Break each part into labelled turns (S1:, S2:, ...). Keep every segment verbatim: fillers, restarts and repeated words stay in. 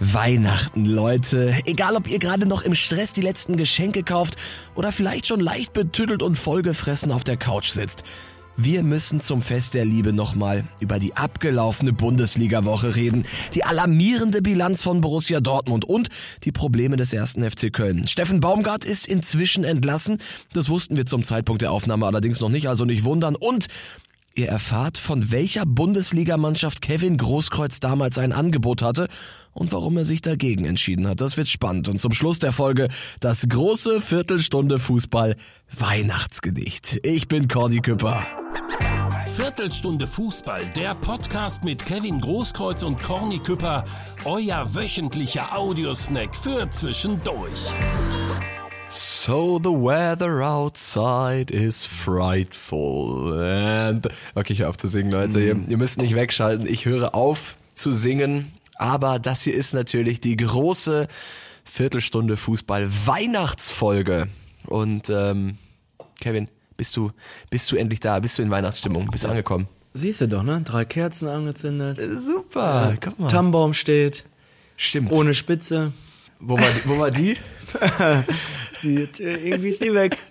S1: Weihnachten, Leute. Egal, ob ihr gerade noch im Stress die letzten Geschenke kauft oder vielleicht schon leicht betüttelt und vollgefressen auf der Couch sitzt. Wir müssen zum Fest der Liebe nochmal über die abgelaufene Bundesliga-Woche reden, die alarmierende Bilanz von Borussia Dortmund und die Probleme des ersten F C Köln. Steffen Baumgart ist inzwischen entlassen. Das wussten wir zum Zeitpunkt der Aufnahme allerdings noch nicht, also nicht wundern. Und ihr erfahrt, von welcher Bundesligamannschaft Kevin Großkreuz damals ein Angebot hatte und warum er sich dagegen entschieden hat. Das wird spannend. Und zum Schluss der Folge das große Viertelstunde Fußball Weihnachtsgedicht. Ich bin Corny Küpper.
S2: Viertelstunde Fußball, der Podcast mit Kevin Großkreuz und Corny Küpper, euer wöchentlicher Audiosnack für zwischendurch.
S1: So the weather outside is frightful. And okay, ich höre auf zu singen, Leute. Mm. Ihr, ihr müsst nicht wegschalten. Ich höre auf zu singen. Aber das hier ist natürlich die große Viertelstunde Fußball Weihnachtsfolge. Und ähm, Kevin, bist du bist du endlich da? Bist du in Weihnachtsstimmung? Bist du angekommen?
S3: Siehst du doch, ne? Drei Kerzen angezündet.
S1: Äh, super.
S3: Ja.
S1: Guck mal.
S3: Tannenbaum steht.
S1: Stimmt.
S3: Ohne Spitze.
S1: Wo war die? Wo war die?
S3: die irgendwie ist die weg.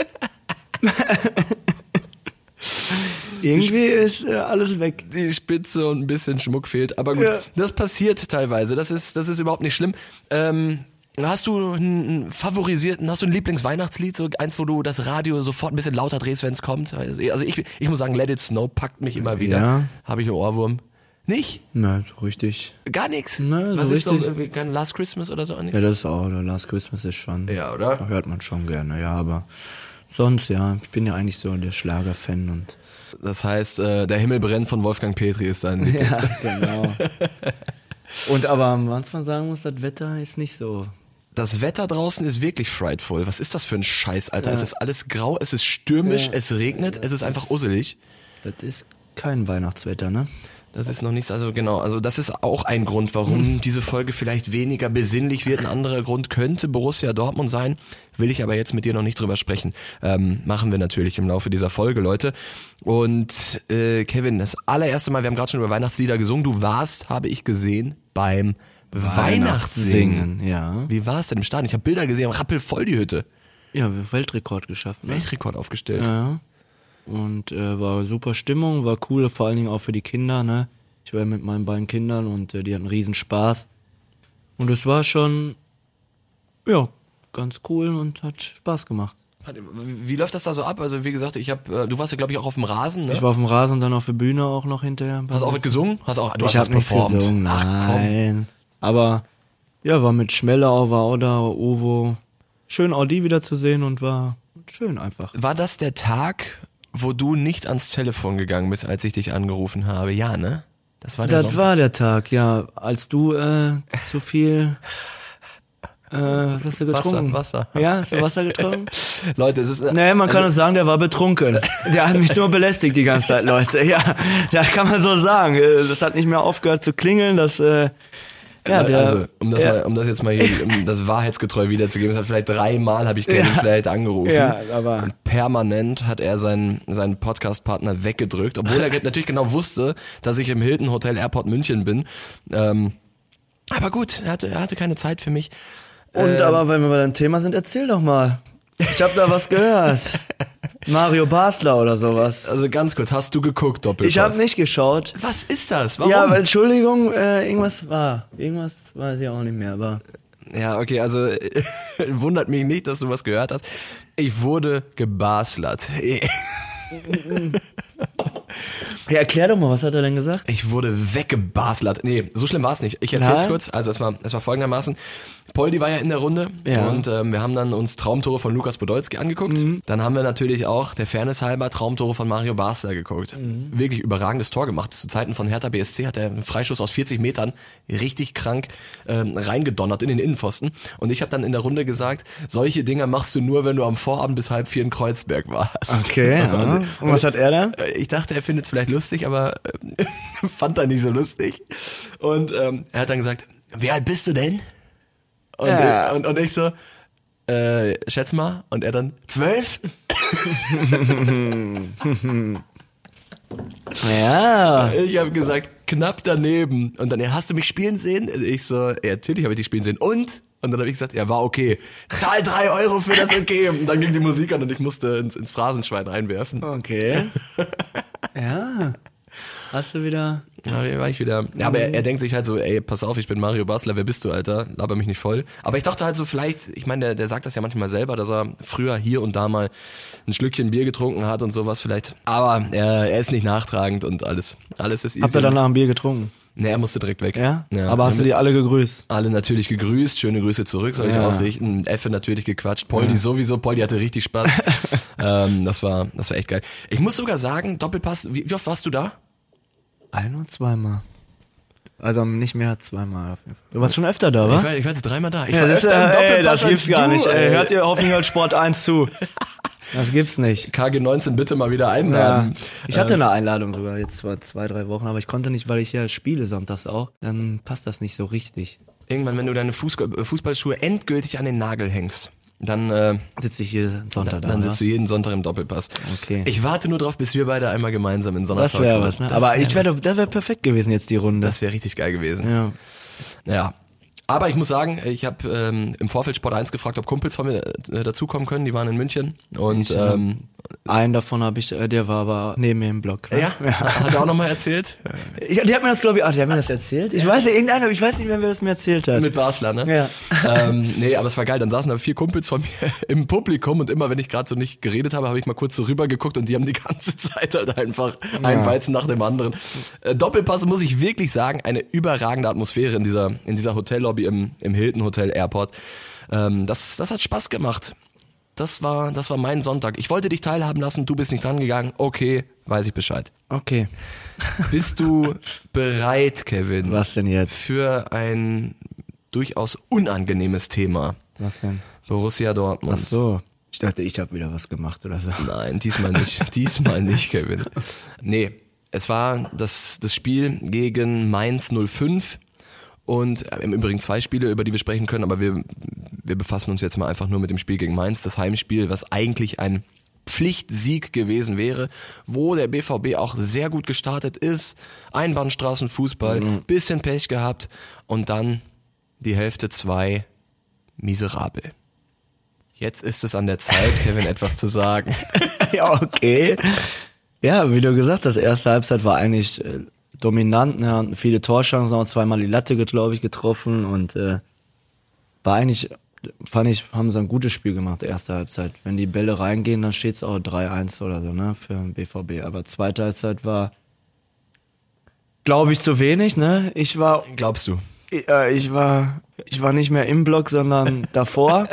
S3: Irgendwie ist äh, alles weg.
S1: Die Spitze und ein bisschen Schmuck fehlt. Aber gut, ja. Das passiert teilweise. Das ist, das ist überhaupt nicht schlimm. Ähm, hast du einen favorisierten, hast du ein Lieblingsweihnachtslied? So eins, wo du das Radio sofort ein bisschen lauter drehst, wenn es kommt? Also ich, ich muss sagen, Let It Snow packt mich immer wieder.
S3: Ja.
S1: Habe ich einen Ohrwurm. Nicht?
S3: Na, so richtig.
S1: Gar nichts?
S3: Na, so
S1: Was ist
S3: richtig.
S1: so, kein Last Christmas oder so? Nicht?
S3: Ja, das ist auch, oder Last Christmas ist schon.
S1: Ja, oder?
S3: Da hört man schon gerne, ja, aber sonst, ja, ich bin ja eigentlich so der Schlager-Fan und.
S1: Das heißt, äh, der Himmel brennt von Wolfgang Petri ist dein Lieblings.
S3: Ja, genau. Und aber, was man sagen muss, das Wetter ist nicht so.
S1: Das Wetter draußen ist wirklich frightful. Was ist das für ein Scheiß, Alter? Ja. Es ist alles grau, es ist stürmisch, ja. Es regnet, ja, es ist einfach usselig.
S3: Das ist kein Weihnachtswetter, ne?
S1: Das ist noch nichts, also genau, also das ist auch ein Grund, warum diese Folge vielleicht weniger besinnlich wird. Ein anderer Grund könnte Borussia Dortmund sein, will ich aber jetzt mit dir noch nicht drüber sprechen. Ähm, machen wir natürlich im Laufe dieser Folge, Leute. Und äh, Kevin, das allererste Mal, wir haben gerade schon über Weihnachtslieder gesungen, du warst, habe ich gesehen, beim Weihnachtssingen.
S3: Ja.
S1: Wie war es denn im Stadion? Ich habe Bilder gesehen, rappelvoll die Hütte.
S3: Ja, Weltrekord geschaffen. Ne?
S1: Weltrekord aufgestellt.
S3: Ja. Und äh, war super Stimmung, war cool, vor allen Dingen auch für die Kinder, ne? Ich war ja mit meinen beiden Kindern und äh, die hatten riesen Spaß. Und es war schon, ja, ganz cool und hat Spaß gemacht.
S1: Wie läuft das da so ab? Also wie gesagt, ich habe, du warst ja glaube ich auch auf dem Rasen, ne?
S3: Ich war auf dem Rasen und dann auf der Bühne auch noch hinterher.
S1: Hast du auch gesungen? Hast auch, du
S3: ich
S1: hast
S3: hab nichts
S1: performt.
S3: gesungen, nein. Ach, aber ja, war mit Schmellau, war auch da, Ovo. Schön Audi wieder zu sehen und war schön einfach.
S1: War das der Tag, wo du nicht ans Telefon gegangen bist, als ich dich angerufen habe? Ja, ne? Das war der
S3: Das
S1: Sonntag.
S3: war der Tag, ja. Als du äh, zu viel... Äh, was hast du getrunken?
S1: Wasser, Wasser.
S3: Ja, hast du Wasser getrunken?
S1: Leute, es ist...
S3: Nee, man kann also, sagen, der war betrunken. Der hat mich nur belästigt die ganze Zeit, Leute. Ja, das kann man so sagen. Das hat nicht mehr aufgehört zu klingeln, das... Äh, Ja, der,
S1: also, um das,
S3: ja.
S1: mal, um das jetzt mal hier, um das wahrheitsgetreu wiederzugeben, es hat vielleicht dreimal, habe ich Kevin ja. vielleicht angerufen.
S3: Ja, aber
S1: und permanent hat er seinen, seinen Podcast-Partner weggedrückt, obwohl er natürlich genau wusste, dass ich im Hilton Hotel Airport München bin. Ähm, aber gut, er hatte, er hatte keine Zeit für mich.
S3: Und
S1: ähm,
S3: aber, wenn wir bei dem Thema sind, erzähl doch mal. Ich habe da was gehört. Mario Basler oder sowas.
S1: Also ganz kurz, hast du geguckt, Doppelpass?
S3: Ich habe nicht geschaut.
S1: Was ist das? Warum?
S3: Ja, aber Entschuldigung, äh, irgendwas war. Irgendwas weiß ich auch nicht mehr, aber...
S1: Ja, okay, also wundert mich nicht, dass du was gehört hast. Ich wurde gebaslert.
S3: Ja, erklär doch mal, was hat er denn gesagt?
S1: Ich wurde weggebaslert. Nee, so schlimm war es nicht. Ich erzähl's
S3: Nein?
S1: kurz. Also es war, es war folgendermaßen. Poldi war ja in der Runde
S3: ja.
S1: und ähm, wir haben dann uns Traumtore von Lukas Podolski angeguckt. Mhm. Dann haben wir natürlich auch, der Fairness halber, Traumtore von Mario Basler geguckt. Mhm. Wirklich überragendes Tor gemacht. Zu Zeiten von Hertha B S C hat er einen Freischuss aus vierzig Metern richtig krank ähm, reingedonnert in den Innenpfosten. Und ich habe dann in der Runde gesagt, solche Dinger machst du nur, wenn du am Vorabend bis halb vier in Kreuzberg warst.
S3: Okay, ja. und, und was hat er dann?
S1: Ich dachte, er findet es vielleicht lustig, aber äh, fand er nicht so lustig. Und ähm, er hat dann gesagt, wie alt bist du denn? Und,
S3: ja.
S1: ich, und, und ich so, äh, schätz mal. Und er dann, zwölf?
S3: Ja.
S1: Ich habe gesagt, knapp daneben. Und dann, ja, hast du mich spielen sehen? Ich so, ja, natürlich habe ich dich spielen sehen. Und? Und dann habe ich gesagt, ja, war okay. Zahl drei Euro für das okay. Und dann ging die Musik an und ich musste ins, ins Phrasenschwein reinwerfen.
S3: Okay. Ja. Hast du wieder...
S1: Ja, hier war ich wieder. Ja, aber er, er denkt sich halt so, ey, pass auf, ich bin Mario Basler, wer bist du, Alter? Laber mich nicht voll. Aber ich dachte halt so, vielleicht, ich meine, der, der sagt das ja manchmal selber, dass er früher hier und da mal ein Schlückchen Bier getrunken hat und sowas vielleicht. Aber er, er ist nicht nachtragend und alles. Alles ist easy.
S3: Habt ihr danach ein Bier getrunken?
S1: Nee, er musste direkt weg.
S3: Ja? ja. Aber hast du die alle gegrüßt?
S1: Alle natürlich gegrüßt, schöne Grüße zurück, soll ich ja. ausrichten. Effe natürlich gequatscht, Poldi ja. sowieso, Poldi hatte richtig Spaß. ähm, das war, das war echt geil. Ich muss sogar sagen, Doppelpass, wie, wie oft warst du da?
S3: Ein oder zweimal. Also nicht mehr als zweimal. Du warst schon öfter da, wa?
S1: Ich war, ich war jetzt dreimal da. Ich
S3: ja,
S1: war
S3: das
S1: öfter
S3: ist,
S1: im
S3: ey,
S1: Doppelpass
S3: das gibt's
S1: als
S3: gar
S1: du,
S3: nicht.
S1: ey.
S3: Ey. Hört ihr hoffentlich als Sport eins zu. Das gibt's nicht.
S1: K G neunzehn bitte mal wieder einladen.
S3: Ja. Ich hatte eine Einladung sogar jetzt zwar zwei, drei Wochen, aber ich konnte nicht, weil ich ja spiele sonntags auch. Dann passt das nicht so richtig.
S1: Irgendwann, wenn du deine Fußball- Fußballschuhe endgültig an den Nagel hängst, dann äh,
S3: sitze ich hier Sonntag
S1: da. Dann sitzt du jeden Sonntag im Doppelpass.
S3: Okay.
S1: Ich warte nur drauf, bis wir beide einmal gemeinsam in so einer
S3: Das wäre was, ne?
S1: Das
S3: aber
S1: wär
S3: ich wäre, das wäre perfekt gewesen jetzt die Runde.
S1: Das wäre richtig geil gewesen.
S3: Ja.
S1: Ja. Aber ich muss sagen, ich habe ähm, im Vorfeld Sport eins gefragt, ob Kumpels von mir äh, dazukommen können. Die waren in München. Und
S3: ich,
S1: ähm,
S3: einen davon habe ich, äh, der war aber neben mir im Block. Ne?
S1: Ja? ja. Hat er auch nochmal erzählt?
S3: Ich, die hat mir das, glaube ich, ach, die hat mir das erzählt. Ich weiß nicht, irgendeiner, ich weiß nicht mehr, wer das mir erzählt hat.
S1: Mit Basler, ne?
S3: Ja.
S1: ähm, nee, aber es war geil. Dann saßen da vier Kumpels von mir im Publikum und immer, wenn ich gerade so nicht geredet habe, habe ich mal kurz so rüber geguckt und die haben die ganze Zeit halt einfach ja. einen Weizen nach dem anderen. Äh, Doppelpass, muss ich wirklich sagen, eine überragende Atmosphäre in dieser in dieser Hotellobby im, im Hilton Hotel Airport. Ähm, das, das hat Spaß gemacht. Das war, das war mein Sonntag. Ich wollte dich teilhaben lassen, du bist nicht dran gegangen. Okay, weiß ich Bescheid.
S3: Okay.
S1: Bist du bereit, Kevin?
S3: Was denn jetzt?
S1: Für ein durchaus unangenehmes Thema.
S3: Was denn?
S1: Borussia Dortmund.
S3: Ach so. Ich dachte, ich habe wieder was gemacht oder so.
S1: Nein, diesmal nicht. diesmal nicht, Kevin. Nee, es war das, das Spiel gegen Mainz null fünf. Und im Übrigen zwei Spiele, über die wir sprechen können, aber wir, wir befassen uns jetzt mal einfach nur mit dem Spiel gegen Mainz, das Heimspiel, was eigentlich ein Pflichtsieg gewesen wäre, wo der B V B auch sehr gut gestartet ist, Einbahnstraßenfußball, mhm. bisschen Pech gehabt und dann die Hälfte zwei miserabel. Jetzt ist es an der Zeit, Kevin, etwas zu sagen.
S3: Ja, okay. Ja, wie du gesagt hast, erste Halbzeit war eigentlich äh, dominant, ne, hatten viele Torchancen, auch zweimal die Latte, glaube ich, getroffen und äh, war eigentlich, fand ich, haben sie ein gutes Spiel gemacht, erste Halbzeit. Wenn die Bälle reingehen, dann steht's auch drei eins oder so, ne, für den B V B. Aber zweite Halbzeit war, glaube ich, zu wenig, ne. Ich war...
S1: Glaubst du?
S3: Ich, äh, ich war, ich war nicht mehr im Block, sondern davor.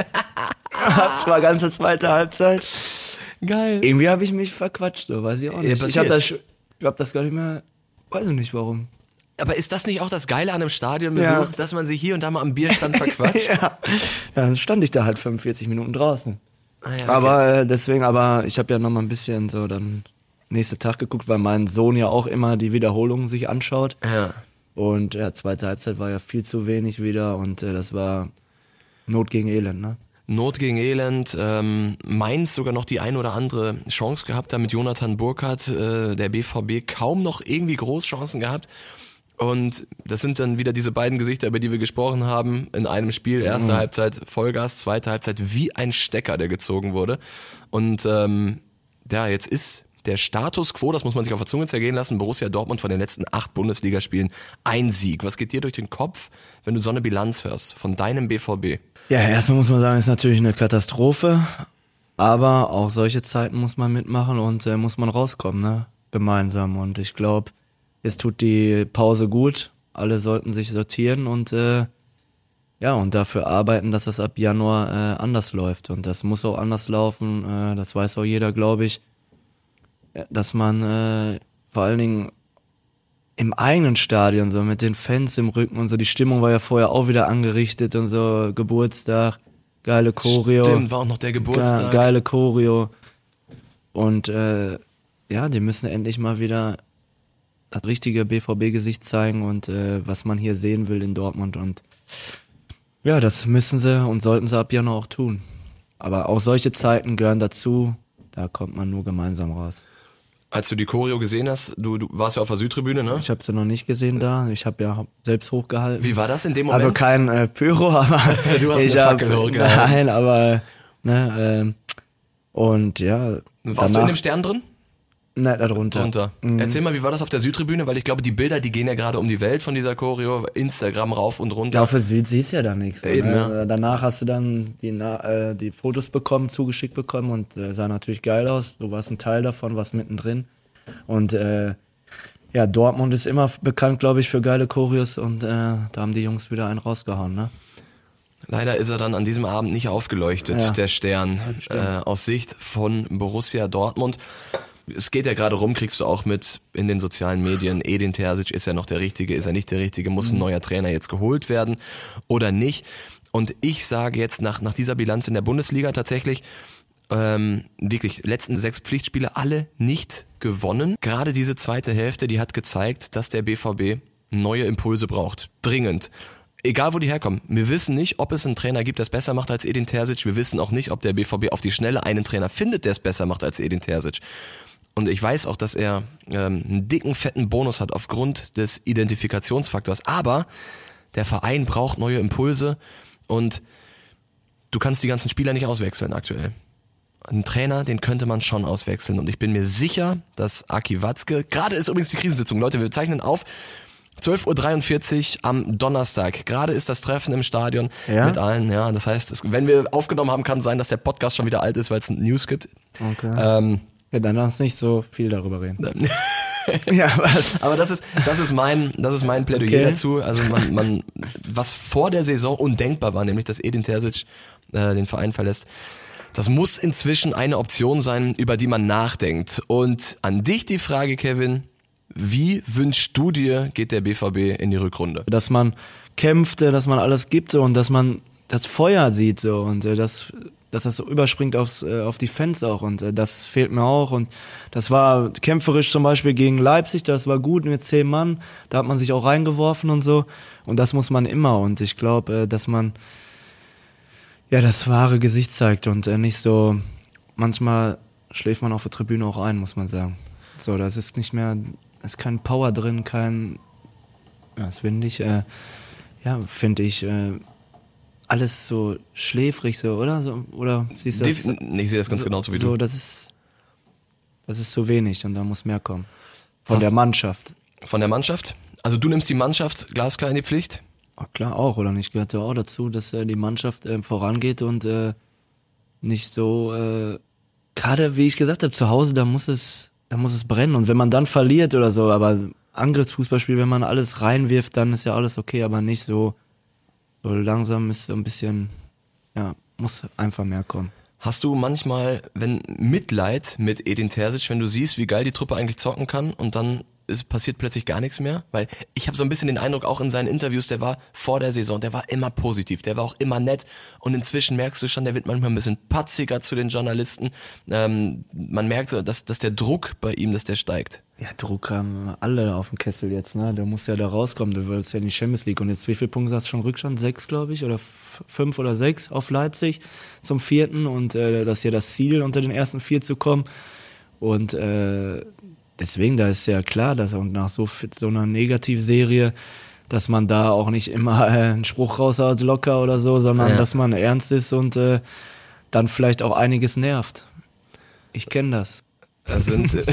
S3: Zwar ganze zweite Halbzeit.
S1: Geil.
S3: Irgendwie habe ich mich verquatscht, so, weiß ich auch nicht.
S1: Ja,
S3: ich hab das, ich hab das gar nicht mehr, weiß ich nicht warum.
S1: Aber ist das nicht auch das Geile an einem Stadionbesuch,
S3: Ja.
S1: dass man sich hier und da mal am Bierstand verquatscht?
S3: Ja. Dann stand ich da halt fünfundvierzig Minuten draußen.
S1: Ah, ja, okay.
S3: Aber äh, deswegen, aber ich habe ja noch mal ein bisschen so dann nächsten Tag geguckt, weil mein Sohn ja auch immer die Wiederholungen sich anschaut.
S1: Ja.
S3: Und ja, zweite Halbzeit war ja viel zu wenig wieder und äh, das war Not gegen Elend, ne?
S1: Not gegen Elend, ähm, Mainz sogar noch die ein oder andere Chance gehabt, da mit Jonathan Burkhardt, äh, der B V B kaum noch irgendwie Großchancen gehabt. Und das sind dann wieder diese beiden Gesichter, über die wir gesprochen haben, in einem Spiel, erste mhm. Halbzeit Vollgas, zweite Halbzeit wie ein Stecker, der gezogen wurde. Und ähm, ja, jetzt ist der Status quo, das muss man sich auf der Zunge zergehen lassen, Borussia Dortmund von den letzten acht Bundesligaspielen ein Sieg. Was geht dir durch den Kopf, wenn du so eine Bilanz hörst von deinem B V B?
S3: Ja, erstmal muss man sagen, ist natürlich eine Katastrophe, aber auch solche Zeiten muss man mitmachen und äh, muss man rauskommen, ne? Gemeinsam. Und ich glaube, es tut die Pause gut. Alle sollten sich sortieren und äh, ja, und dafür arbeiten, dass das ab Januar äh, anders läuft. Und das muss auch anders laufen, äh, das weiß auch jeder, glaube ich. Dass man äh, vor allen Dingen im eigenen Stadion, so mit den Fans im Rücken und so, die Stimmung war ja vorher auch wieder angerichtet und so, Geburtstag, geile Choreo.
S1: Stimmt, war auch noch der Geburtstag.
S3: Ge- geile Choreo. Und äh, ja, die müssen endlich mal wieder das richtige B V B-Gesicht zeigen und äh, was man hier sehen will in Dortmund. Und ja, das müssen sie und sollten sie ab Januar auch tun. Aber auch solche Zeiten gehören dazu, da kommt man nur gemeinsam raus.
S1: Als du die Choreo gesehen hast, du, du warst ja auf der Südtribüne, ne?
S3: Ich habe sie noch nicht gesehen da. Ich habe ja selbst hochgehalten.
S1: Wie war das in dem Moment?
S3: Also kein äh, Pyro, aber
S1: du hast
S3: ich
S1: eine
S3: hab,
S1: Fackel hochgehalten.
S3: Nein, aber ne, äh, und ja.
S1: Warst
S3: danach,
S1: du in dem Stern drin?
S3: Ne, da drunter.
S1: Drunter.
S3: Mhm.
S1: Erzähl mal, wie war das auf der Südtribüne? Weil ich glaube, die Bilder, die gehen ja gerade um die Welt von dieser Choreo, Instagram rauf und runter.
S3: Ja, auf der Süd siehst du ja da nichts.
S1: Eben,
S3: ne?
S1: ja.
S3: Danach hast du dann die, äh, die Fotos bekommen, zugeschickt bekommen und äh, sah natürlich geil aus. Du warst ein Teil davon, warst mittendrin. Und äh, ja, Dortmund ist immer bekannt, glaube ich, für geile Choreos und äh, da haben die Jungs wieder einen rausgehauen, ne?
S1: Leider ist er dann an diesem Abend nicht aufgeleuchtet,
S3: Ja.
S1: der Stern, äh, aus Sicht von Borussia Dortmund. Es geht ja gerade rum, kriegst du auch mit in den sozialen Medien, Edin Terzic, ist er noch der Richtige, ist er nicht der Richtige, muss ein neuer Trainer jetzt geholt werden oder nicht? Und ich sage jetzt nach, nach dieser Bilanz in der Bundesliga tatsächlich, ähm, wirklich, letzten sechs Pflichtspiele alle nicht gewonnen. Gerade diese zweite Hälfte, die hat gezeigt, dass der B V B neue Impulse braucht. Dringend. Egal, wo die herkommen. Wir wissen nicht, ob es einen Trainer gibt, der es besser macht als Edin Terzic. Wir wissen auch nicht, ob der B V B auf die Schnelle einen Trainer findet, der es besser macht als Edin Terzic. Und ich weiß auch, dass er ähm, einen dicken, fetten Bonus hat aufgrund des Identifikationsfaktors. Aber der Verein braucht neue Impulse und du kannst die ganzen Spieler nicht auswechseln aktuell. Ein Trainer, den könnte man schon auswechseln. Und ich bin mir sicher, dass Aki Watzke, gerade ist übrigens die Krisensitzung, Leute, wir zeichnen auf, zwölf Uhr dreiundvierzig am Donnerstag. Gerade ist das Treffen im Stadion
S3: Ja?
S1: mit allen. Ja, das heißt, es, wenn wir aufgenommen haben, kann es sein, dass der Podcast schon wieder alt ist, weil es News gibt.
S3: Okay.
S1: Ähm,
S3: Ja, dann lass uns nicht so viel darüber reden. Ja, was?
S1: aber das ist, das ist mein, das ist mein Plädoyer
S3: Okay.
S1: dazu. Also man, man, was vor der Saison undenkbar war, nämlich dass Edin Terzic äh, den Verein verlässt. Das muss inzwischen eine Option sein, über die man nachdenkt. Und an dich die Frage, Kevin, wie wünschst du dir, geht der B V B in die Rückrunde?
S3: Dass man kämpft, dass man alles gibt so, und dass man das Feuer sieht so und äh, das, dass das so überspringt aufs, äh, auf die Fans auch und äh, das fehlt mir auch und das war kämpferisch zum Beispiel gegen Leipzig, das war gut mit zehn Mann, da hat man sich auch reingeworfen und so und das muss man immer und ich glaube, äh, dass man ja das wahre Gesicht zeigt und äh, nicht so, manchmal schläft man auf der Tribüne auch ein, muss man sagen. So, das ist nicht mehr, da ist kein Power drin, kein, ja, das finde ich, äh, ja, finde ich, äh, alles so schläfrig so, oder? So, oder siehst du das?
S1: Def- ich sehe das ganz
S3: so,
S1: genauso wie
S3: so,
S1: du.
S3: das ist, das ist zu wenig und da muss mehr kommen. Von
S1: Was?
S3: der Mannschaft.
S1: Von der Mannschaft? Also du nimmst die Mannschaft glasklar in die Pflicht?
S3: Ach, klar auch, oder nicht? Gehört ja auch dazu, dass äh, die Mannschaft äh, vorangeht und äh, nicht so, äh, gerade wie ich gesagt habe, zu Hause, da muss es, da muss es brennen. Und wenn man dann verliert oder so, aber Angriffsfußballspiel, wenn man alles reinwirft, dann ist ja alles okay, aber nicht so, so langsam ist so ein bisschen, ja, muss einfach mehr kommen.
S1: Hast du manchmal, wenn Mitleid mit Edin Terzic, wenn du siehst, wie geil die Truppe eigentlich zocken kann und dann es passiert plötzlich gar nichts mehr? Weil ich habe so ein bisschen den Eindruck, auch in seinen Interviews, der war vor der Saison, der war immer positiv, der war auch immer nett und inzwischen merkst du schon, der wird manchmal ein bisschen patziger zu den Journalisten. Ähm, man merkt so, dass, dass der Druck bei ihm, dass der steigt.
S3: Ja, Druck haben alle auf dem Kessel jetzt, ne? Der muss ja da rauskommen, du willst ja in die Champions League. Und jetzt wie viele Punkte hast du schon Rückstand? Sechs, glaube ich, oder f- fünf oder sechs auf Leipzig zum vierten. Und äh, das ist ja das Ziel, unter den ersten vier zu kommen. Und äh, deswegen, da ist ja klar, dass und nach so, so einer Negativserie, dass man da auch nicht immer äh, einen Spruch raushaut, locker oder so, sondern
S1: Ja.
S3: dass man ernst ist und äh, dann vielleicht auch einiges nervt. Ich kenne das.
S1: Das sind, äh,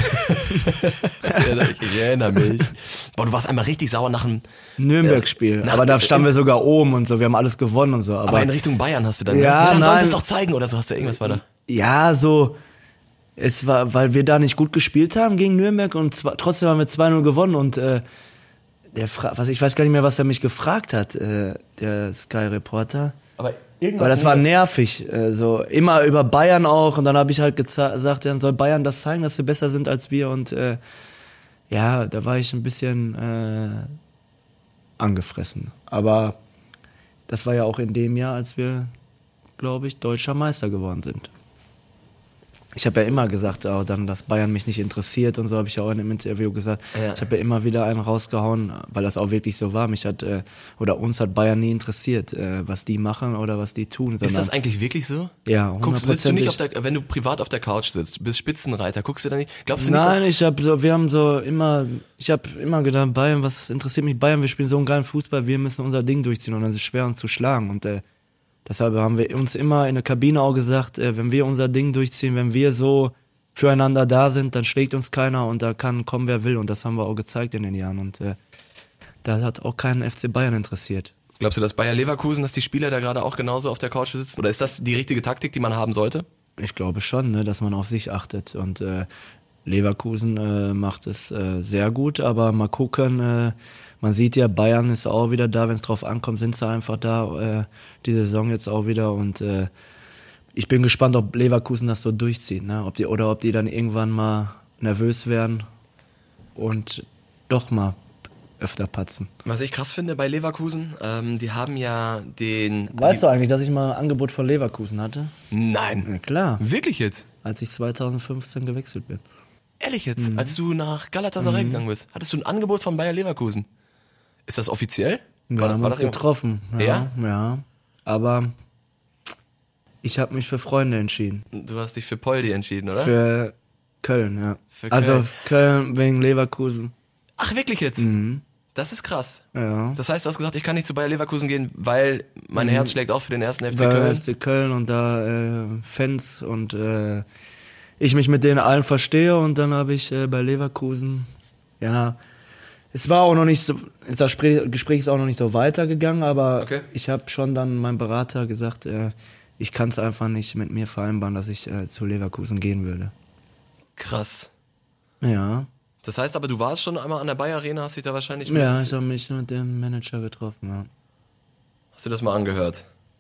S1: ich erinnere mich. Boah, du warst einmal richtig sauer nach dem,
S3: Nürnberg-Spiel.
S1: Nach-
S3: Aber da standen wir sogar oben und so, wir haben alles gewonnen und so. Aber,
S1: aber in Richtung Bayern hast du dann,
S3: Ja,
S1: ne? dann sollen sie
S3: nein.
S1: es doch zeigen oder so, hast du irgendwas war da?
S3: ja, so, es war, weil wir da nicht gut gespielt haben gegen Nürnberg und zwar, trotzdem haben wir zwei null gewonnen und äh, der Fra- was ich weiß gar nicht mehr, was er mich gefragt hat, äh, der Sky-Reporter.
S1: Aber irgendwas.
S3: Weil das war nervig, äh, so immer über Bayern auch und dann habe ich halt geza- gesagt, dann soll Bayern das zeigen, dass sie besser sind als wir und äh, ja, da war ich ein bisschen äh, angefressen. Aber das war ja auch in dem Jahr, als wir, glaube ich, deutscher Meister geworden sind. ich habe ja immer gesagt, auch dann, dass Bayern mich nicht interessiert und so, habe ich ja auch in einem Interview gesagt.
S1: Ja.
S3: Ich habe ja immer wieder einen rausgehauen, weil das auch wirklich so war. Mich hat, äh, oder uns hat Bayern nie interessiert, äh, was die machen oder was die tun.
S1: Ist das eigentlich wirklich so?
S3: Ja,
S1: Guckst, sitzt du nicht auf der, wenn du privat auf der Couch sitzt, bist Spitzenreiter, guckst du da nicht, glaubst du nicht,
S3: Nein,
S1: dass,
S3: ich habe so, wir haben so immer, ich habe immer gedacht, Bayern, was interessiert mich Bayern? Wir spielen so einen geilen Fußball, wir müssen unser Ding durchziehen und dann ist es schwer uns zu schlagen und äh, deshalb haben wir uns immer in der Kabine auch gesagt, äh, wenn wir unser Ding durchziehen, wenn wir so füreinander da sind, dann schlägt uns keiner und da kann kommen, wer will und das haben wir auch gezeigt in den Jahren und äh, da hat auch keinen F C Bayern interessiert.
S1: glaubst du, dass Bayer Leverkusen, dass die Spieler da gerade auch genauso auf der Couch sitzen? Oder ist das die richtige Taktik, die man haben sollte?
S3: Ich glaube schon, ne, dass man auf sich achtet und äh, Leverkusen äh, macht es äh, sehr gut, aber mal gucken, äh, man sieht ja, Bayern ist auch wieder da, wenn es drauf ankommt, sind sie einfach da, äh, die Saison jetzt auch wieder und äh, ich bin gespannt, ob Leverkusen das so durchzieht, ne? Ob die, oder ob die dann irgendwann mal nervös werden und doch mal öfter patzen.
S1: Was ich krass finde bei Leverkusen, ähm, die haben ja den...
S3: Weißt
S1: die,
S3: du eigentlich, dass ich mal ein Angebot von Leverkusen hatte?
S1: Nein.
S3: Ja klar,
S1: Wirklich jetzt?
S3: als ich zweitausendfünfzehn gewechselt bin.
S1: Ehrlich jetzt?
S3: Mhm.
S1: Als du nach Galatasaray gegangen bist, hattest du ein Angebot von Bayer Leverkusen? Ist das offiziell?
S3: Wir
S1: War-
S3: haben
S1: war
S3: uns
S1: das irgendwo-
S3: getroffen. Ja,
S1: Ja?
S3: ja. Aber ich habe mich für Freunde entschieden.
S1: Du hast dich für Poldi entschieden, oder?
S3: Für Köln, ja.
S1: Für
S3: also
S1: Köln.
S3: Köln wegen Leverkusen.
S1: Ach, wirklich jetzt?
S3: Mhm.
S1: Das ist krass.
S3: Ja.
S1: Das heißt, du hast gesagt, ich kann nicht zu Bayer Leverkusen gehen, weil mein Herz schlägt auch für den ersten F C
S3: Bei
S1: Köln.
S3: F C Köln und da äh, Fans und äh, ich mich mit denen allen verstehe und dann habe ich äh, bei Leverkusen, ja, es war auch noch nicht so, das Spre- Gespräch ist auch noch nicht so weitergegangen, aber
S1: Okay.
S3: ich habe schon dann meinem Berater gesagt, äh, ich kann es einfach nicht mit mir vereinbaren, dass ich äh, zu Leverkusen gehen würde.
S1: Krass.
S3: Ja,
S1: Das heißt aber, du warst schon einmal an der Bayer Arena, hast dich da wahrscheinlich mit,
S3: ja, ich habe mich mit dem Manager getroffen, ja.
S1: hast du das mal angehört?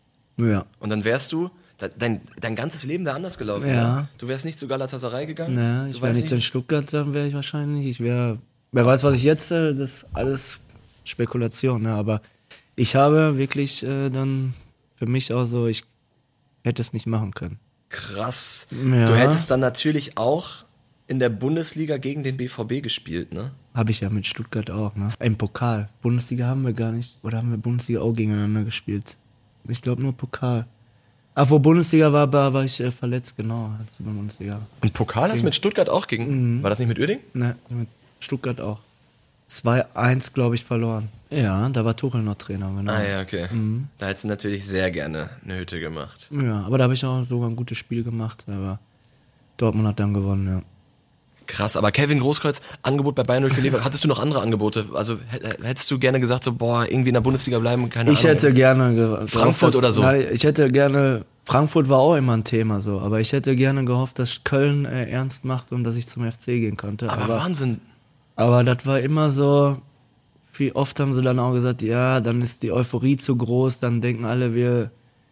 S3: Ja,
S1: Und dann wärst du, de- dein, dein ganzes Leben wäre anders gelaufen.
S3: Ja.
S1: Oder? Du wärst nicht zu Galatasaray gegangen.
S3: ne,
S1: du
S3: ich wäre
S1: weißt
S3: nicht in Stuttgart, dann wäre ich wahrscheinlich, ich wäre, wer weiß, was ich jetzt, äh, das ist alles Spekulation, ne, aber ich habe wirklich äh, dann für mich auch so, ich hätte es nicht machen können.
S1: Krass.
S3: Ja.
S1: Du hättest dann natürlich auch in der Bundesliga gegen den B V B gespielt, ne?
S3: Habe ich ja mit Stuttgart auch, ne? Im Pokal. Bundesliga haben wir gar nicht, oder haben wir Bundesliga auch gegeneinander gespielt? Ich glaube nur Pokal. Ah, wo Bundesliga war, war, war ich äh, verletzt, genau, als wir Bundesliga.
S1: Und Pokal hast du mit Stuttgart auch gegen? War das nicht mit Uerding?
S3: Ne, mit Stuttgart auch. zwei eins, glaube ich, verloren. Ja, da war Tuchel noch Trainer, genau.
S1: Ah ja, okay. Da hättest du natürlich sehr gerne eine Hütte gemacht.
S3: Ja, aber da habe ich auch sogar ein gutes Spiel gemacht, aber Dortmund hat dann gewonnen, ja.
S1: Krass, aber Kevin Großkreuz, Angebot bei Bayern durch die Lever. Hattest du noch andere Angebote? Also h- hättest du gerne gesagt, so boah, irgendwie in der Bundesliga bleiben, keine
S3: Ich
S1: Ahnung.
S3: hätte gerne ge-
S1: Frankfurt
S3: gehofft, dass,
S1: oder so?
S3: Nein, ich hätte gerne, Frankfurt war auch immer ein Thema so, aber ich hätte gerne gehofft, dass Köln äh, ernst macht und dass ich zum F C gehen konnte.
S1: aber,
S3: Aber,
S1: Wahnsinn.
S3: aber das war immer so, wie oft haben sie dann auch gesagt, ja, dann ist die Euphorie zu groß, dann denken alle, wir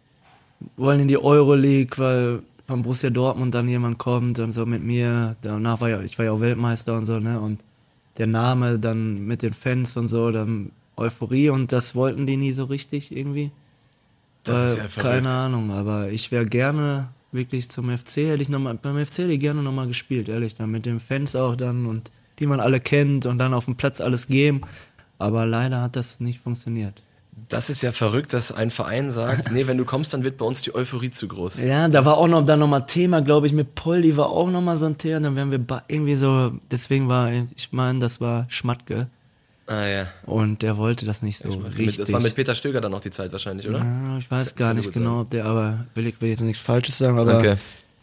S3: wollen in die Euroleague, weil von Borussia Dortmund dann jemand kommt und so mit mir. Danach war ja, ich war ja auch Weltmeister und so, ne, und der Name dann mit den Fans und so, dann Euphorie und das wollten die nie so richtig irgendwie.
S1: Das ist
S3: Äh,
S1: ja verrückt.
S3: keine Ahnung, aber ich wäre gerne wirklich zum F C, hätte ich noch mal, beim F C hätte ich gerne nochmal gespielt, ehrlich, dann mit den Fans auch dann und die man alle kennt und dann auf dem Platz alles geben. Aber leider hat das nicht funktioniert.
S1: Das ist ja verrückt, dass ein Verein sagt, nee, wenn du kommst, dann wird bei uns die Euphorie zu groß.
S3: Ja, da war auch noch dann nochmal Thema, glaube ich, mit Poldi war auch nochmal so ein Thema. Dann wären wir ba- irgendwie so, deswegen war, ich meine, das war Schmatke.
S1: Ah ja.
S3: Und der wollte das nicht so richtig.
S1: Mit, das war mit Peter Stöger dann noch die Zeit wahrscheinlich, oder?
S3: Ja, ich weiß gar
S1: Kann
S3: nicht
S1: gut
S3: genau, ob der, aber will ich, will jetzt nichts Falsches sagen, aber
S1: Okay.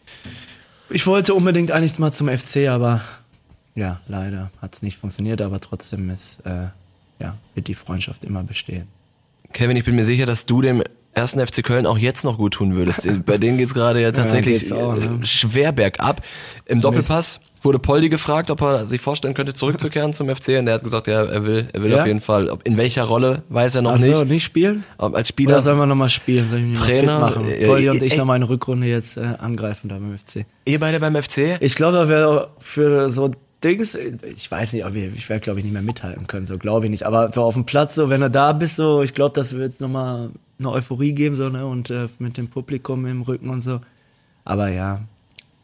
S3: ich wollte unbedingt eigentlich mal zum F C, aber ja, leider hat es nicht funktioniert, aber trotzdem ist, äh, ja, wird die Freundschaft immer bestehen.
S1: Kevin, ich bin mir sicher, dass du dem ersten F C Köln auch jetzt noch gut tun würdest. Bei denen geht's gerade ja tatsächlich
S3: geht's auch, ne?
S1: äh, schwer bergab. Im Doppelpass wurde Poldi gefragt, ob er sich vorstellen könnte, zurückzukehren zum F C. Und er hat gesagt, ja, er will, er will
S3: Ja?
S1: auf jeden Fall. Ob, in welcher Rolle, weiß er noch
S3: Ach so,
S1: nicht.
S3: nicht spielen?
S1: Ob als
S3: Oder
S1: Spieler.
S3: sollen wir nochmal spielen? Soll ich mich
S1: Trainer,
S3: mal fit machen?
S1: äh,
S3: Poldi
S1: äh,
S3: und ich
S1: ey.
S3: nochmal eine Rückrunde jetzt äh, angreifen da beim F C.
S1: Ihr beide beim F C?
S3: Ich glaube, da wäre für so Dings, ich weiß nicht, ob wir, ich werde glaube ich nicht mehr mithalten können, so glaube ich nicht. Aber so auf dem Platz, so wenn du da bist, so ich glaube, das wird nochmal eine Euphorie geben, so, ne, und äh, mit dem Publikum im Rücken und so. Aber ja,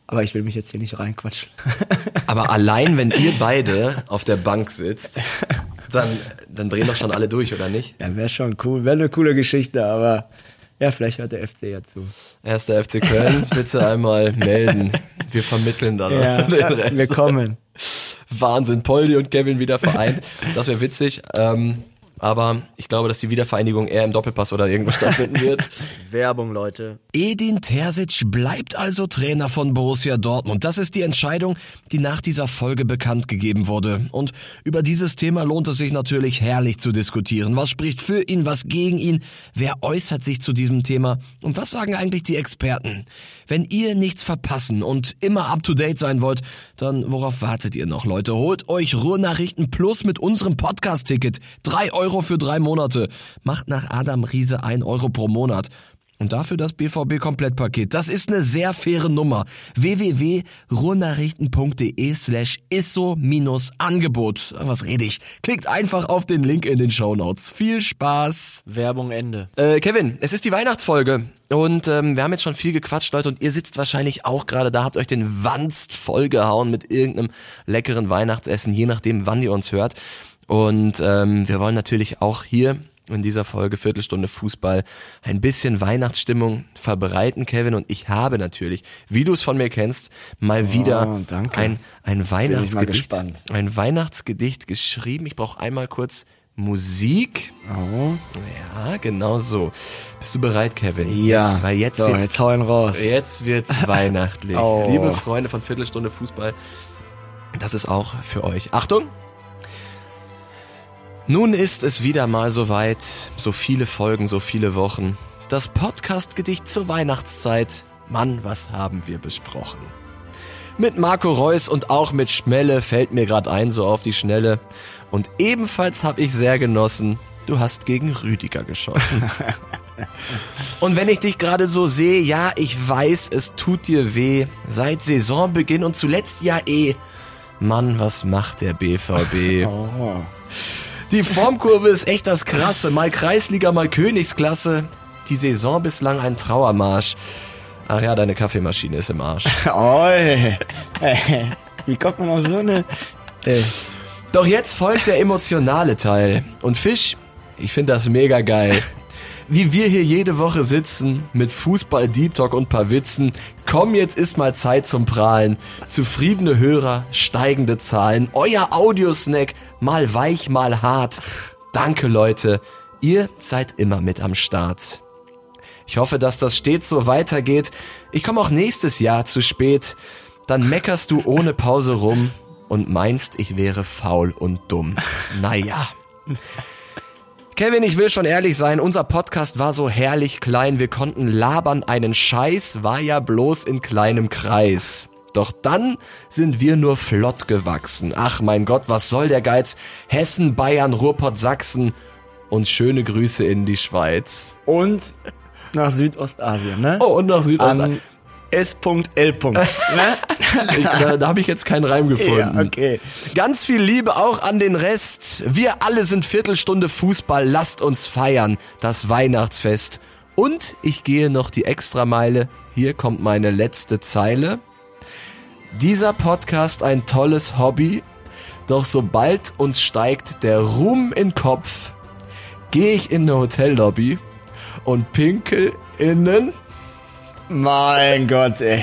S3: Aber ich will mich jetzt hier nicht reinquatschen.
S1: Aber allein, wenn ihr beide auf der Bank sitzt, dann, dann drehen doch schon alle durch, oder nicht?
S3: Ja, wäre schon cool. Wäre eine coole Geschichte, aber ja, vielleicht hört der F C ja zu.
S1: Erster F C Köln, bitte einmal melden. Wir vermitteln dann
S3: ja,
S1: den Rest.
S3: Wir kommen.
S1: Wahnsinn, Poldi und Kevin wieder vereint. Das wäre witzig. Ähm, aber ich glaube, dass die Wiedervereinigung eher im Doppelpass oder irgendwo stattfinden wird.
S3: Werbung, Leute.
S1: Edin Terzic bleibt also Trainer von Borussia Dortmund. Das ist die Entscheidung, die nach dieser Folge bekannt gegeben wurde. Und über dieses Thema lohnt es sich natürlich herrlich zu diskutieren. Was spricht für ihn, was gegen ihn? Wer äußert sich zu diesem Thema? Und was sagen eigentlich die Experten? Wenn ihr nichts verpassen und immer up to date sein wollt, dann worauf wartet ihr noch, Leute? Holt euch Ruhrnachrichten Plus mit unserem Podcast-Ticket. Drei Euro für drei Monate. Macht nach Adam Riese ein Euro pro Monat. Und dafür das B V B-Komplettpaket. Das ist eine sehr faire Nummer. w w w punkt ruhrnachrichten punkt de slash isso Angebot. Was rede ich? Klickt einfach auf den Link in den Shownotes. Viel Spaß.
S3: Werbung Ende.
S1: Äh, Kevin, es ist die Weihnachtsfolge. Und ähm, wir haben jetzt schon viel gequatscht, Leute. Und ihr sitzt wahrscheinlich auch gerade da, habt euch den Wanst vollgehauen mit irgendeinem leckeren Weihnachtsessen, je nachdem, wann ihr uns hört. Und ähm, wir wollen natürlich auch hier in dieser Folge Viertelstunde Fußball ein bisschen Weihnachtsstimmung verbreiten, Kevin. Und ich habe natürlich, wie du es von mir kennst, mal
S3: Oh,
S1: wieder
S3: danke.
S1: ein, ein Weihnachtsgedicht,
S3: gespannt.
S1: ein Weihnachtsgedicht geschrieben. Ich brauche einmal kurz Musik.
S3: Oh.
S1: Ja, genau so. Bist du bereit, Kevin?
S3: Ja.
S1: Jetzt, weil jetzt
S3: so,
S1: wird's,
S3: jetzt hau ihn raus.
S1: jetzt wird's weihnachtlich.
S3: Oh.
S1: Liebe Freunde von Viertelstunde Fußball, das ist auch für euch. Achtung! Nun ist es wieder mal soweit, so viele Folgen, so viele Wochen. Das Podcast-Gedicht zur Weihnachtszeit. Mann, was haben wir besprochen? Mit Marco Reus und auch mit Schmelle fällt mir grad ein, so auf die Schnelle. Und ebenfalls habe ich sehr genossen, du hast gegen Rüdiger geschossen. Und wenn ich dich gerade so sehe, ja, ich weiß, es tut dir weh. Seit Saisonbeginn und zuletzt ja eh. Mann, was macht der B V B?
S3: Oh.
S1: Die Formkurve ist echt das Krasse. Mal Kreisliga, mal Königsklasse. Die Saison bislang ein Trauermarsch. Ach ja, deine Kaffeemaschine ist im Arsch.
S3: Oh, ey. Wie kommt man auf so eine... Ey.
S1: Doch jetzt folgt der emotionale Teil. Und Fisch, ich finde das mega geil. Wie wir hier jede Woche sitzen, mit Fußball, Deep Talk und paar Witzen. Komm, jetzt ist mal Zeit zum Prahlen. Zufriedene Hörer, steigende Zahlen. Euer Audiosnack, mal weich, mal hart. Danke, Leute. Ihr seid immer mit am Start. Ich hoffe, dass das stets so weitergeht. Ich komme auch nächstes Jahr zu spät. Dann meckerst du ohne Pause rum und meinst, ich wäre faul und dumm. Naja. Kevin, ich will schon ehrlich sein, unser Podcast war so herrlich klein, wir konnten labern, einen Scheiß war ja bloß in kleinem Kreis. Doch dann sind wir nur flott gewachsen. Ach mein Gott, was soll der Geiz? Hessen, Bayern, Ruhrpott, Sachsen und schöne Grüße in die Schweiz.
S3: Und nach Südostasien, ne?
S1: Oh, und nach Südostasien.
S3: An S L Ne?
S1: Ich, da da habe ich jetzt keinen Reim gefunden.
S3: Ja, okay.
S1: Ganz viel Liebe auch an den Rest. Wir alle sind Viertelstunde Fußball. Lasst uns feiern, das Weihnachtsfest. Und ich gehe noch die Extrameile. Hier kommt meine letzte Zeile. Dieser Podcast ein tolles Hobby. Doch sobald uns steigt der Ruhm in Kopf, gehe ich in eine Hotellobby und pinkel innen.
S3: Mein Gott, ey.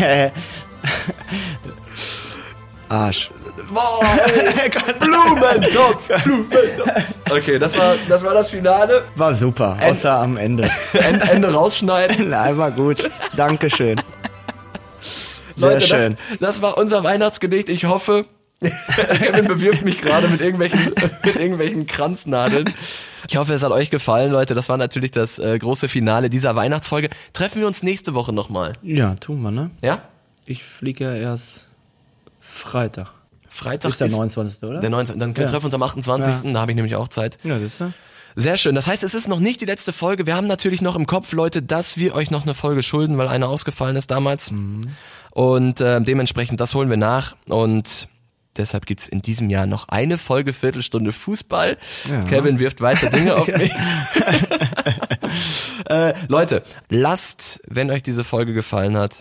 S3: Arsch.
S1: Boah, ey. Blumentopf, Blumentopf. Okay, das war, das war das Finale.
S3: War super, außer am Ende.
S1: Ende, Ende rausschneiden.
S3: Nein, war gut. Dankeschön. Sehr
S1: Leute,
S3: schön.
S1: Das, das war unser Weihnachtsgedicht. Ich hoffe, Kevin bewirft mich gerade mit irgendwelchen, mit irgendwelchen Kranznadeln. Ich hoffe, es hat euch gefallen, Leute. Das war natürlich das äh, große Finale dieser Weihnachtsfolge. Treffen wir uns nächste Woche nochmal.
S3: Ja, tun wir, ne?
S1: Ja?
S3: Ich fliege ja erst Freitag.
S1: Freitag
S3: ist der neunundzwanzigste, oder?
S1: Der neunzehnte Dann können wir
S3: Ja.
S1: treffen wir uns am achtundzwanzigsten Da habe ich nämlich auch Zeit.
S3: Ja, das ist ja.
S1: Sehr schön. Das heißt, es ist noch nicht die letzte Folge. Wir haben natürlich noch im Kopf, Leute, dass wir euch noch eine Folge schulden, weil eine ausgefallen ist damals. Mhm. Und äh, dementsprechend, das holen wir nach. Und deshalb gibt's in diesem Jahr noch eine Folge Viertelstunde Fußball. Ja. Kevin wirft weiter Dinge auf mich. äh, Leute, lasst, wenn euch diese Folge gefallen hat,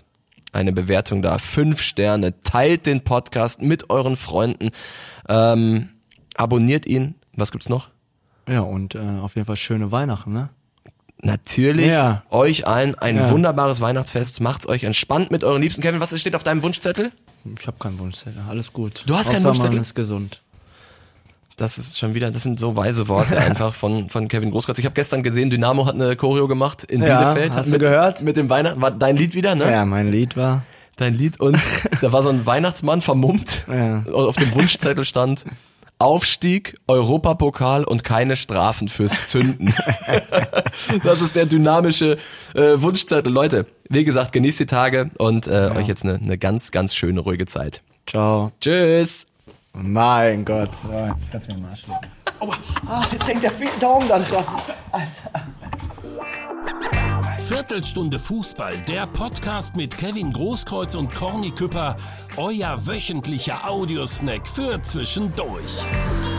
S1: eine Bewertung da. Fünf Sterne. Teilt den Podcast mit euren Freunden. Ähm, abonniert ihn. Was gibt's noch?
S3: Ja, und äh, auf jeden Fall schöne Weihnachten, ne?
S1: Natürlich.
S3: Ja.
S1: Euch allen ein
S3: Ja.
S1: wunderbares Weihnachtsfest. Macht's euch entspannt mit euren Liebsten. Kevin, was steht auf deinem Wunschzettel?
S3: Ich habe keinen Wunschzettel, alles gut.
S1: Du hast keinen
S3: Außer
S1: Wunschzettel?
S3: Man ist gesund.
S1: Das ist schon wieder, das sind so weise Worte einfach von von Kevin Großkreuz. Ich habe gestern gesehen, Dynamo hat eine Choreo gemacht in
S3: Ja,
S1: Bielefeld.
S3: hast du
S1: mit,
S3: gehört?
S1: Mit dem Weihnachten, war dein Lied wieder, ne?
S3: Ja, mein Lied war...
S1: Dein Lied und da war so ein Weihnachtsmann vermummt.
S3: Ja.
S1: Auf dem Wunschzettel stand Aufstieg, Europapokal und keine Strafen fürs Zünden. Das ist der dynamische äh, Wunschzettel. Leute, wie gesagt, genießt die Tage und äh, ja. euch jetzt eine, eine ganz, ganz schöne, ruhige Zeit.
S3: Ciao.
S1: Tschüss.
S3: Mein Gott. So, jetzt kannst du mir mal Arsch lecken. Aua. Ah, jetzt hängt der Daumen da dran. Alter.
S2: Viertelstunde Fußball, der Podcast mit Kevin Großkreuz und Corny Küpper, euer wöchentlicher Audiosnack für zwischendurch.